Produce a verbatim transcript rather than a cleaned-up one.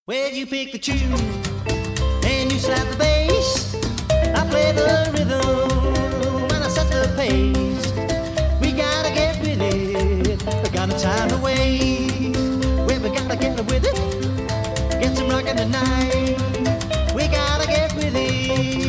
Well, you pick the tune and you slap the bass. I play the rhythm and I set the pace. We gotta get with it, we got no time to waste. Well, we gotta get with it, get some rockin' tonight. We gotta get with it.